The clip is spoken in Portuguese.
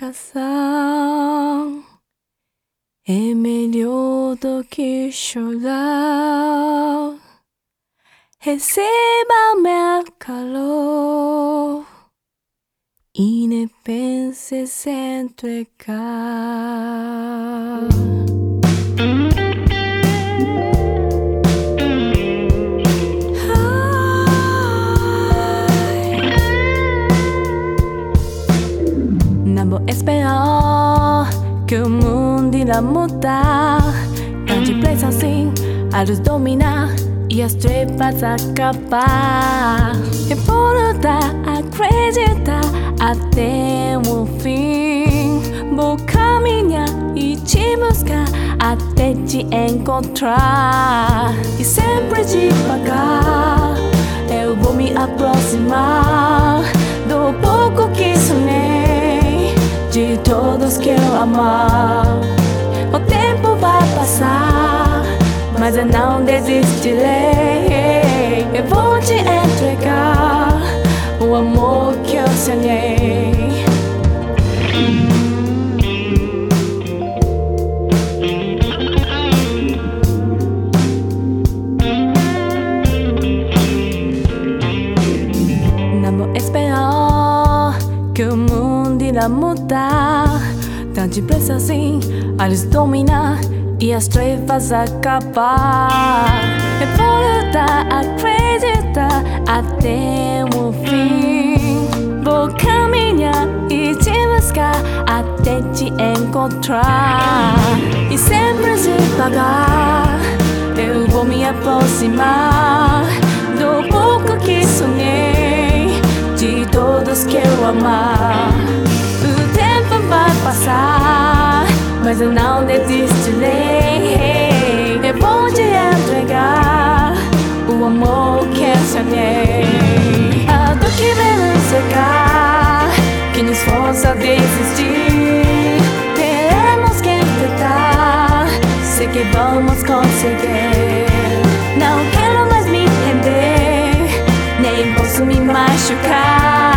razão. É melhor do que chorar. Receba meu calor e nem pense em se entregar. Não vou esperar que o mundo irá mudar tão depressa assim, a luz dominar e as trevas acabar. Importa acreditar até o fim. Vou caminhar e te buscar até te encontrar. E sempre devagar eu vou me aproximar do pouco que sonhei, de todos que eu amar. O tempo vai passar, mas eu não desistirei. Eu vou te entregar o amor que eu sonhei. Não vou esperar que o mundo irá mudar tão depressa assim, a luz dominar e as trevas acabar. Importa acreditar até o fim. Vou caminhar e te buscar até te encontrar. E sempre devagar eu vou me aproximar do pouco que sonhei, de todos que eu amar. O tempo vai passar, mas eu não desistirei. Eu vou te entregar o amor que eu sonhei. A dor que vem nos cercar, que nos força a desistir. Teremos que tentar, sei que vamos conseguir. Não quero mais me render, nem posso me machucar.